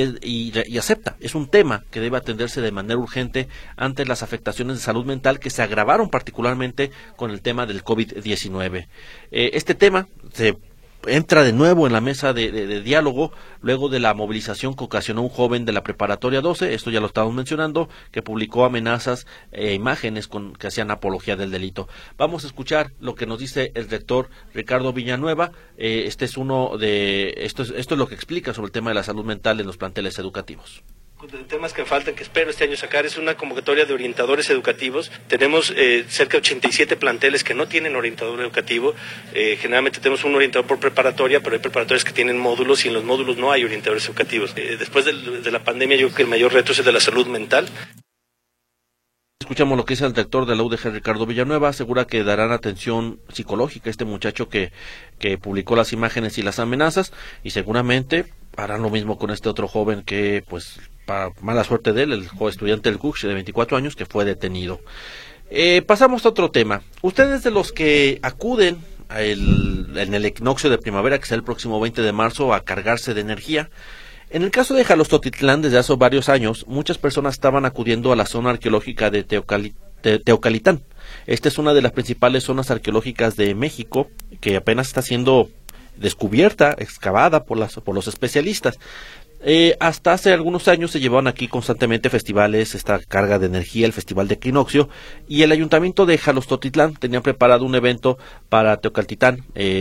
y acepta, es un tema que debe atenderse de manera urgente ante las afectaciones de salud mental que se agravaron particularmente con el tema del COVID-19. Este tema se entra de nuevo en la mesa de diálogo luego de la movilización que ocasionó un joven de la preparatoria 12, esto ya lo estábamos mencionando, que publicó amenazas e imágenes que hacían apología del delito. Vamos a escuchar lo que nos dice el rector Ricardo Villanueva. Esto es lo que explica sobre el tema de la salud mental en los planteles educativos. De temas que faltan, que espero este año sacar, es una convocatoria de orientadores educativos. Tenemos cerca de 87 planteles que no tienen orientador educativo. Generalmente tenemos un orientador por preparatoria, pero hay preparatorias que tienen módulos y en los módulos no hay orientadores educativos. Después de la pandemia, yo creo que el mayor reto es el de la salud mental. Escuchamos lo que dice el rector de la UDG, Ricardo Villanueva. Asegura que darán atención psicológica a este muchacho que publicó las imágenes y las amenazas, y seguramente harán lo mismo con este otro joven que, pues, para mala suerte de él, el joven estudiante del CUCH de 24 años que fue detenido. Pasamos a otro tema. Ustedes, de los que acuden en el equinoccio de primavera, que será el próximo 20 de marzo, a cargarse de energía, en el caso de Jalostotitlán, desde hace varios años, muchas personas estaban acudiendo a la zona arqueológica de Teocalitán. Esta es una de las principales zonas arqueológicas de México, que apenas está siendo descubierta, excavada por los especialistas. Hasta hace algunos años se llevaban aquí constantemente festivales, esta carga de energía, el Festival de Equinoccio, y el Ayuntamiento de Jalostotitlán tenía preparado un evento para Teocaltitán.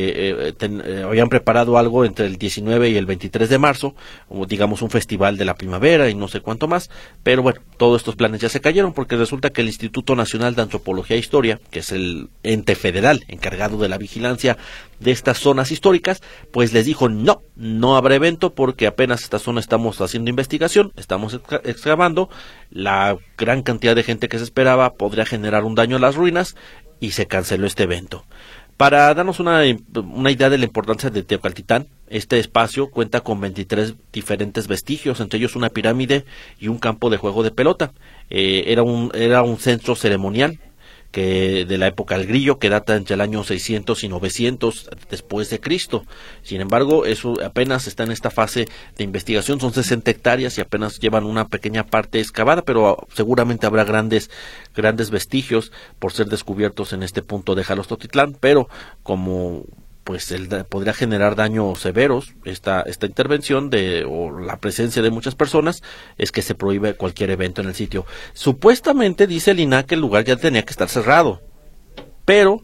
Habían preparado algo entre el 19 y el 23 de marzo, digamos un festival de la primavera y no sé cuánto más, pero bueno, todos estos planes ya se cayeron porque resulta que el Instituto Nacional de Antropología e Historia, que es el ente federal encargado de la vigilancia de estas zonas históricas, pues les dijo no habrá evento porque apenas esta zona estamos haciendo investigación, estamos excavando, la gran cantidad de gente que se esperaba podría generar un daño a las ruinas y se canceló este evento. Para darnos una idea de la importancia de Teocaltitán, este espacio cuenta con 23 diferentes vestigios, entre ellos una pirámide y un campo de juego de pelota. Era un centro ceremonial que de la época del Grillo, que data entre el año 600 y 900 después de Cristo. Sin embargo, eso apenas está en esta fase de investigación, son 60 hectáreas y apenas llevan una pequeña parte excavada, pero seguramente habrá grandes vestigios por ser descubiertos en este punto de Jalostotitlán, pero como pues podría generar daños severos esta intervención o la presencia de muchas personas, es que se prohíbe cualquier evento en el sitio. Supuestamente dice el INAH que el lugar ya tenía que estar cerrado, pero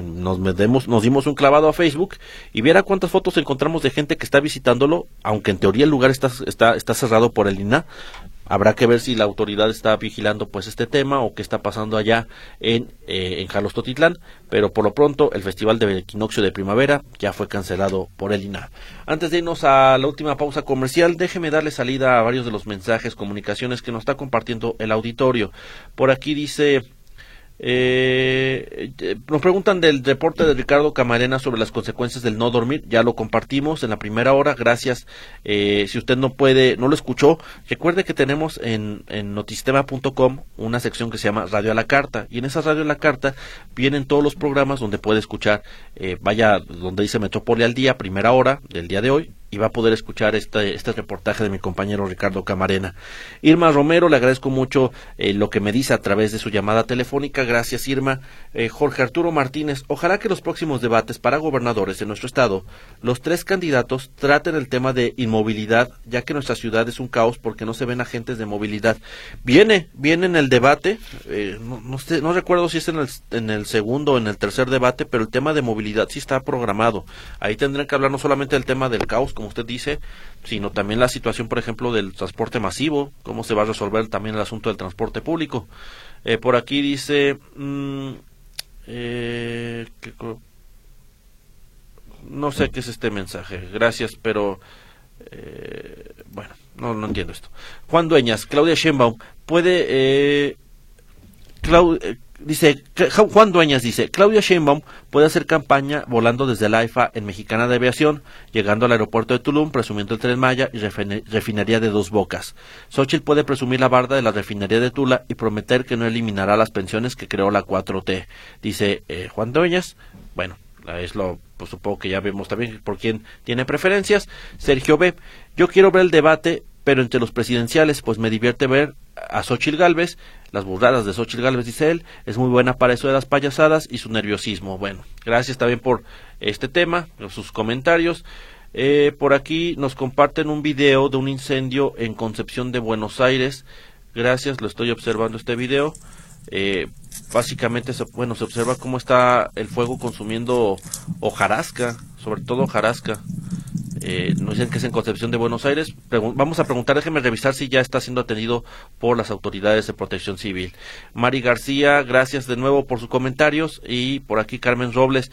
nos dimos un clavado a Facebook y viera cuántas fotos encontramos de gente que está visitándolo, aunque en teoría el lugar está cerrado por el INAH. Habrá que ver si la autoridad está vigilando pues este tema o qué está pasando allá en Jalostotitlán, pero por lo pronto el Festival de Equinoccio de Primavera ya fue cancelado por el INAH. Antes de irnos a la última pausa comercial, déjeme darle salida a varios de los mensajes, comunicaciones que nos está compartiendo el auditorio. Por aquí dice Nos preguntan del reporte de Ricardo Camarena sobre las consecuencias del no dormir. Ya lo compartimos en la primera hora. Gracias. Si usted no lo escuchó, recuerde que tenemos en notisistema.com una sección que se llama Radio a la Carta, y en esa Radio a la Carta vienen todos los programas donde puede escuchar, vaya donde dice Metrópoli al día, primera hora del día de hoy, y va a poder escuchar este reportaje de mi compañero Ricardo Camarena. Irma Romero, le agradezco mucho lo que me dice a través de su llamada telefónica. Gracias, Irma. Jorge Arturo Martínez, ojalá que los próximos debates para gobernadores en nuestro estado, los 3 candidatos traten el tema de inmovilidad, ya que nuestra ciudad es un caos porque no se ven agentes de movilidad. Viene en el debate, no recuerdo si es en el segundo o en el tercer debate, pero el tema de movilidad sí está programado. Ahí tendrán que hablar no solamente del tema del caos, como usted dice, sino también la situación, por ejemplo, del transporte masivo, cómo se va a resolver también el asunto del transporte público. Por aquí dice, no sé qué es este mensaje, gracias, pero bueno, no entiendo esto. Juan Dueñas, Claudia Sheinbaum, Juan Dueñas dice, Claudia Sheinbaum puede hacer campaña volando desde la AIFA en Mexicana de Aviación, llegando al aeropuerto de Tulum, presumiendo el Tren Maya y refinería de Dos Bocas. Xóchitl puede presumir la barda de la refinería de Tula y prometer que no eliminará las pensiones que creó la 4T, dice Juan Dueñas. Bueno, pues supongo que ya vemos también por quién tiene preferencias. Sergio B, yo quiero ver el debate, pero entre los presidenciales, pues me divierte ver a Xóchitl Gálvez, las burradas de Xóchitl Gálvez, dice él, es muy buena para eso de las payasadas y su nerviosismo. Bueno, gracias también por este tema, por sus comentarios. Por aquí nos comparten un video de un incendio en Concepción de Buenos Aires. Gracias, lo estoy observando este video. Básicamente, se observa cómo está el fuego consumiendo hojarasca, sobre todo hojarasca. Nos dicen que es en Concepción de Buenos Aires. Vamos a preguntar, déjeme revisar si ya está siendo atendido por las autoridades de protección civil. Mari García, gracias de nuevo por sus comentarios. Y por aquí Carmen Robles.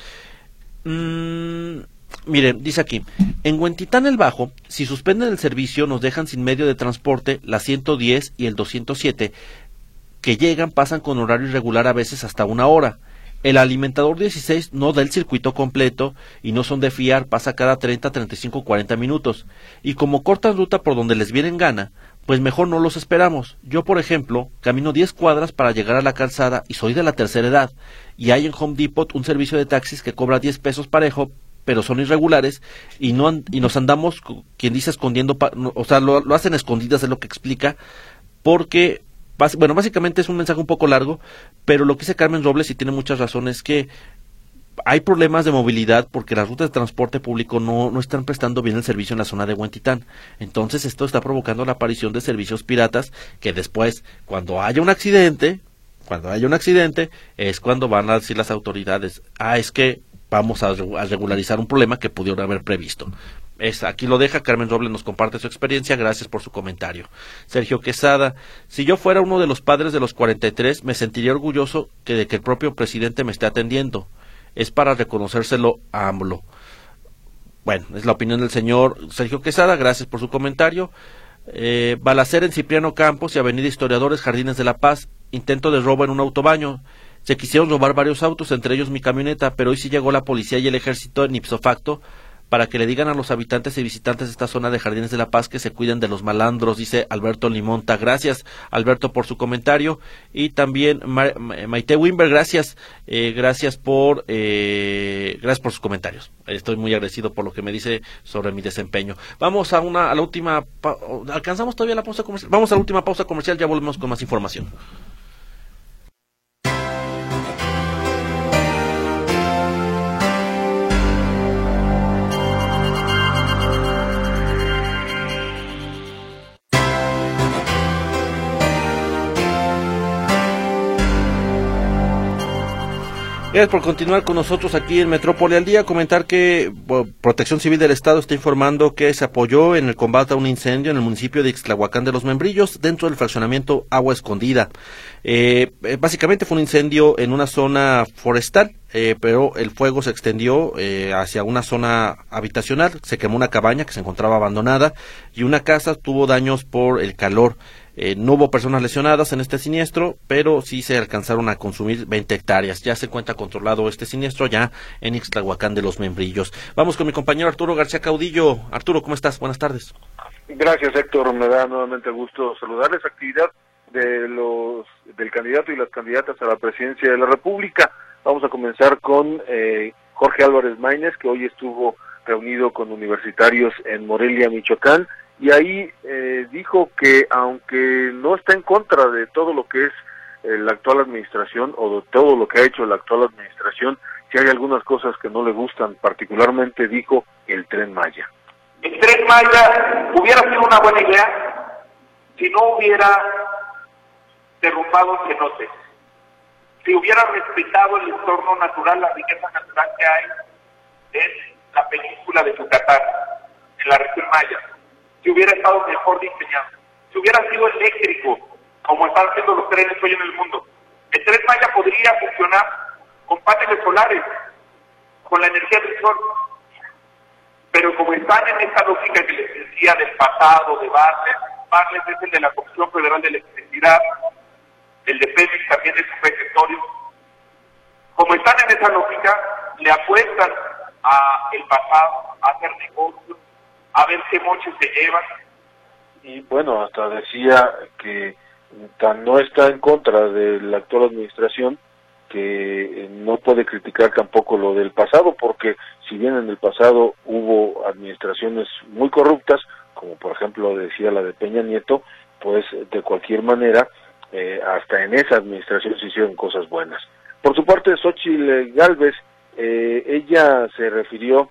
Miren, dice aquí, en Huentitán el Bajo, si suspenden el servicio nos dejan sin medio de transporte la 110 y el 207, que llegan, pasan con horario irregular a veces hasta 1 hora. El alimentador 16 no da el circuito completo y no son de fiar, pasa cada 30, 35, 40 minutos. Y como cortan ruta por donde les viene en gana, pues mejor no los esperamos. Yo, por ejemplo, camino 10 cuadras para llegar a la calzada y soy de la tercera edad. Y hay en Home Depot un servicio de taxis que cobra 10 pesos parejo, pero son irregulares y nos andamos, quien dice, escondiendo, o sea, lo hacen escondidas, es lo que explica, porque... Bueno, básicamente es un mensaje un poco largo, pero lo que dice Carmen Robles, y tiene muchas razones, es que hay problemas de movilidad porque las rutas de transporte público no están prestando bien el servicio en la zona de Huentitán. Entonces esto está provocando la aparición de servicios piratas que después, cuando haya un accidente, es cuando van a decir las autoridades, es que vamos a regularizar un problema que pudieron haber previsto. Aquí lo deja, Carmen Robles nos comparte su experiencia, gracias por su comentario. Sergio Quesada, si yo fuera uno de los padres de los 43, me sentiría orgulloso de que el propio presidente me esté atendiendo. Es para reconocérselo a AMLO. Bueno, es la opinión del señor Sergio Quesada, gracias por su comentario. Balacera en Cipriano Campos y Avenida Historiadores, Jardines de la Paz, intento de robo en un autobaño. Se quisieron robar varios autos, entre ellos mi camioneta, pero hoy sí llegó la policía y el ejército en ipso facto para que le digan a los habitantes y visitantes de esta zona de Jardines de la Paz que se cuiden de los malandros, dice Alberto Limonta. Gracias, Alberto, por su comentario. Y también Maite Wimber, gracias por sus comentarios. Estoy muy agradecido por lo que me dice sobre mi desempeño. Vamos a la última, ¿alcanzamos todavía la pausa comercial? Vamos a la última pausa comercial, ya volvemos con más información. Gracias por continuar con nosotros aquí en Metrópoli al Día. Comentar que Protección Civil del Estado está informando que se apoyó en el combate a un incendio en el municipio de Ixtlahuacán de los Membrillos, dentro del fraccionamiento Agua Escondida. Básicamente fue un incendio en una zona forestal, pero el fuego se extendió hacia una zona habitacional. Se quemó una cabaña que se encontraba abandonada y una casa tuvo daños por el calor. No hubo personas lesionadas en este siniestro, pero sí se alcanzaron a consumir 20 hectáreas. Ya se encuentra controlado este siniestro ya en Ixtlahuacán de los Membrillos. Vamos con mi compañero Arturo García Caudillo. Arturo, ¿cómo estás? Buenas tardes. Gracias, Héctor. Me da nuevamente gusto saludarles. Actividad del candidato y las candidatas a la presidencia de la República. Vamos a comenzar con Jorge Álvarez Maínez, que hoy estuvo reunido con universitarios en Morelia, Michoacán, y ahí dijo que aunque no está en contra de todo lo que es la actual administración o de todo lo que ha hecho la actual administración, si hay algunas cosas que no le gustan, particularmente dijo el Tren Maya. El Tren Maya hubiera sido una buena idea si no hubiera derrumbado cenotes, si hubiera respetado el entorno natural, la riqueza natural que hay en la península de Yucatán, en la región Maya, si hubiera estado mejor diseñado, si hubiera sido eléctrico, como están haciendo los trenes hoy en el mundo. El Tren Maya podría funcionar con paneles solares, con la energía del sol, pero como están en esta lógica que les decía del pasado de Barles es el de la Comisión Federal de Electricidad, el de Pemex también es un vejestorio. Como están en esa lógica, le apuestan a el pasado, a hacer negocios, a ver qué moches se llevan. Y bueno, hasta decía que no está en contra de la actual administración, que no puede criticar tampoco lo del pasado, porque si bien en el pasado hubo administraciones muy corruptas, como por ejemplo decía la de Peña Nieto, pues de cualquier manera, hasta en esa administración se hicieron cosas buenas. Por su parte, Xóchitl Gálvez, ella se refirió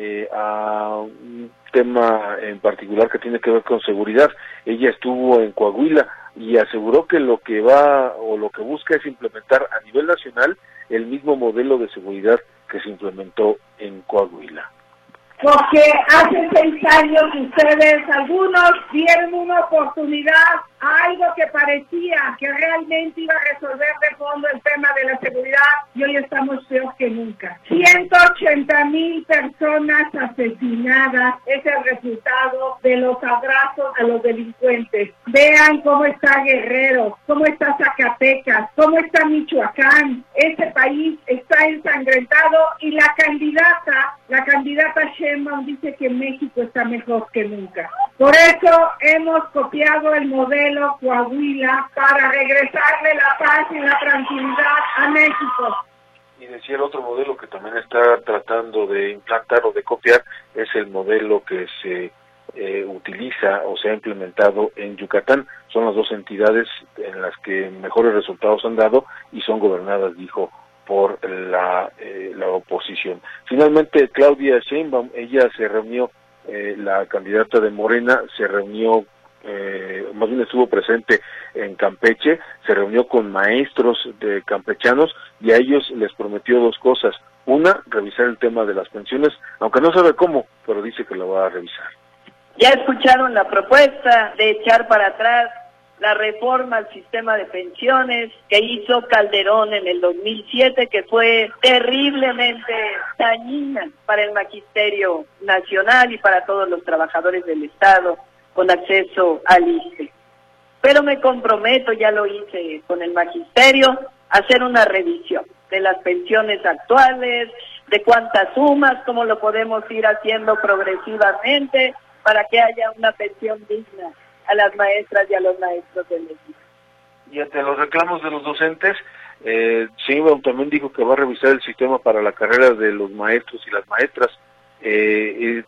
a un tema en particular que tiene que ver con seguridad. Ella estuvo en Coahuila y aseguró que lo que busca es implementar a nivel nacional el mismo modelo de seguridad que se implementó en Coahuila. Porque hace 6 años ustedes, algunos, dieron una oportunidad a algo que parecía que realmente iba a resolver de fondo el tema de la seguridad, y hoy estamos peor que nunca. 180,000 personas asesinadas es el resultado de los abrazos a los delincuentes. Vean cómo está Guerrero, cómo está Zacatecas, cómo está Michoacán. Este país está ensangrentado y la candidata Sheinbaum dice que México está mejor que nunca. Por eso hemos copiado el modelo Coahuila para regresarle la paz y la tranquilidad a México. Y decía el otro modelo que también está tratando de implantar o de copiar es el modelo que se utiliza o se ha implementado en Yucatán. Son las dos entidades en las que mejores resultados han dado y son gobernadas, dijo, por la oposición. Finalmente, Claudia Sheinbaum, ella se reunió, la candidata de Morena, se reunió, más bien estuvo presente en Campeche, se reunió con maestros de campechanos y a ellos les prometió 2 cosas. Una, revisar el tema de las pensiones, aunque no sabe cómo, pero dice que lo va a revisar. Ya escucharon la propuesta de echar para atrás la reforma al sistema de pensiones que hizo Calderón en el 2007, que fue terriblemente dañina para el magisterio nacional y para todos los trabajadores del Estado con acceso al ISSSTE. Pero me comprometo, ya lo hice con el magisterio, a hacer una revisión de las pensiones actuales, de cuántas sumas, cómo lo podemos ir haciendo progresivamente para que haya una pensión digna a las maestras y a los maestros de México. Y ante los reclamos de los docentes, Sheinbaum también dijo que va a revisar el sistema para la carrera de los maestros y las maestras, que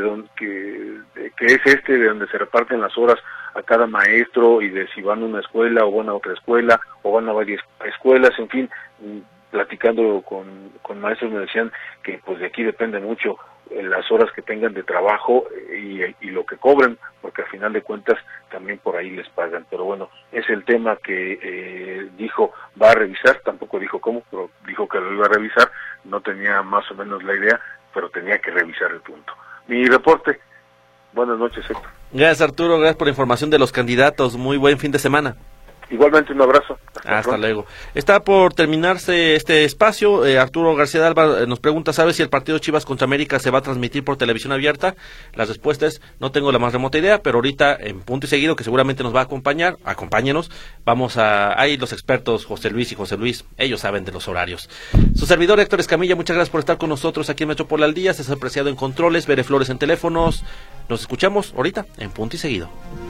es de donde se reparten las horas a cada maestro y de si van a una escuela o van a otra escuela o van a varias escuelas, en fin. Platicando con maestros me decían que pues de aquí depende mucho las horas que tengan de trabajo y lo que cobren, porque al final de cuentas también por ahí les pagan. Pero bueno, es el tema que dijo va a revisar, tampoco dijo cómo, pero dijo que lo iba a revisar, no tenía más o menos la idea, pero tenía que revisar el punto. Mi reporte. Buenas noches, Héctor. Gracias, Arturo, gracias por la información de los candidatos, muy buen fin de semana. Igualmente, un abrazo. Hasta luego. Está por terminarse este espacio. Arturo García de Alba nos pregunta, ¿sabe si el partido Chivas contra América se va a transmitir por televisión abierta? La respuesta es, no tengo la más remota idea, pero ahorita en Punto y Seguido, que seguramente nos va a acompañar, acompáñenos, vamos a... Ahí los expertos José Luis y José Luis, ellos saben de los horarios. Su servidor Héctor Escamilla, muchas gracias por estar con nosotros aquí en Metrópoli al Día. Se ha apreciado en controles, Bere Flores en teléfonos. Nos escuchamos ahorita en Punto y Seguido.